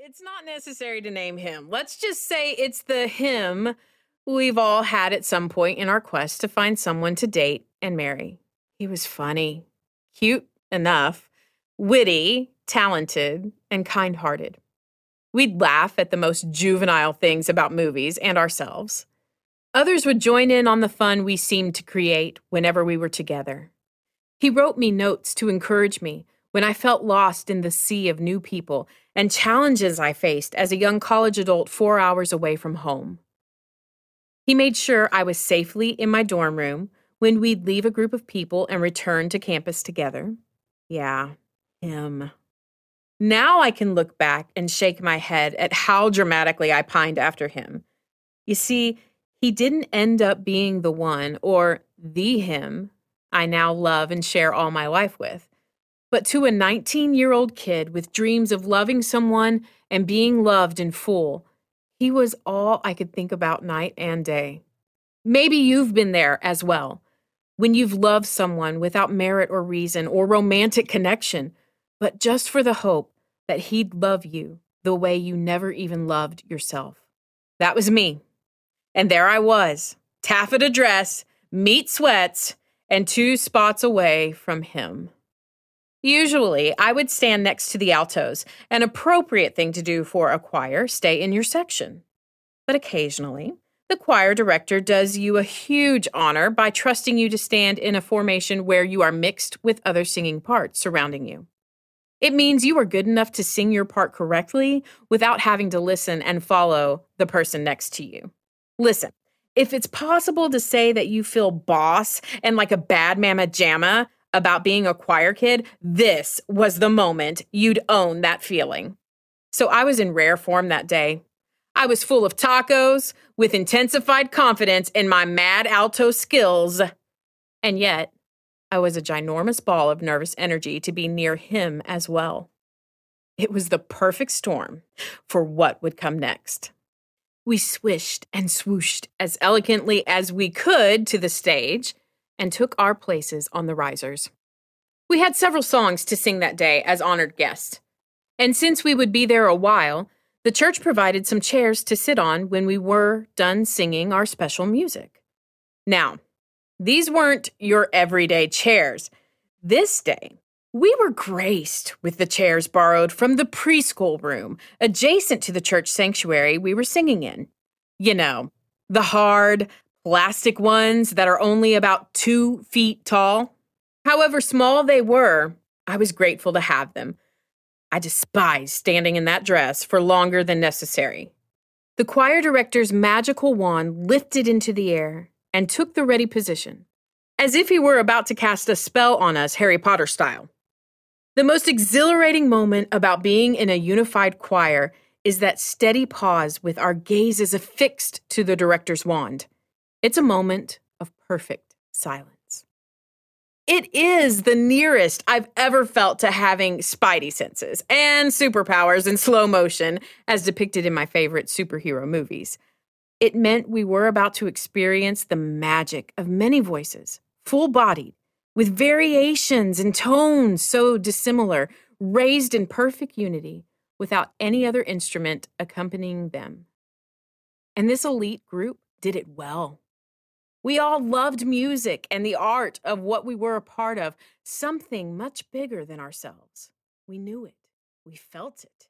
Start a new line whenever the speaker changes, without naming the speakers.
It's not necessary to name him. Let's just say it's the him we've all had at some point in our quest to find someone to date and marry. He was funny, cute enough, witty, talented, and kind-hearted. We'd laugh at the most juvenile things about movies and ourselves. Others would join in on the fun we seemed to create whenever we were together. He wrote me notes to encourage me when I felt lost in the sea of new people and challenges I faced as a young college adult 4 hours away from home. He made sure I was safely in my dorm room when we'd leave a group of people and return to campus together. Yeah, him. Now I can look back and shake my head at how dramatically I pined after him. You see, he didn't end up being the one or the him I now love and share all my life with. But to a 19-year-old kid with dreams of loving someone and being loved in full, he was all I could think about night and day. Maybe you've been there as well, when you've loved someone without merit or reason or romantic connection, but just for the hope that he'd love you the way you never even loved yourself. That was me. And there I was, taffeta dress, meat sweats, and 2 spots away from him. Usually, I would stand next to the altos, an appropriate thing to do for a choir, stay in your section. But occasionally, the choir director does you a huge honor by trusting you to stand in a formation where you are mixed with other singing parts surrounding you. It means you are good enough to sing your part correctly without having to listen and follow the person next to you. Listen, if it's possible to say that you feel boss and like a bad mamma jamma about being a choir kid, this was the moment you'd own that feeling. So I was in rare form that day. I was full of tacos with intensified confidence in my mad alto skills. And yet, I was a ginormous ball of nervous energy to be near him as well. It was the perfect storm for what would come next. We swished and swooshed as elegantly as we could to the stage and took our places on the risers. We had several songs to sing that day as honored guests. And since we would be there a while, the church provided some chairs to sit on when we were done singing our special music. Now, these weren't your everyday chairs. This day, we were graced with the chairs borrowed from the preschool room adjacent to the church sanctuary we were singing in. You know, the hard, plastic ones that are only about 2 feet tall. However small they were, I was grateful to have them. I despised standing in that dress for longer than necessary. The choir director's magical wand lifted into the air and took the ready position, as if he were about to cast a spell on us, Harry Potter style. The most exhilarating moment about being in a unified choir is that steady pause with our gazes affixed to the director's wand. It's a moment of perfect silence. It is the nearest I've ever felt to having spidey senses and superpowers in slow motion, as depicted in my favorite superhero movies. It meant we were about to experience the magic of many voices, full-bodied, with variations and tones so dissimilar, raised in perfect unity, without any other instrument accompanying them. And this elite group did it well. We all loved music and the art of what we were a part of, something much bigger than ourselves. We knew it. We felt it.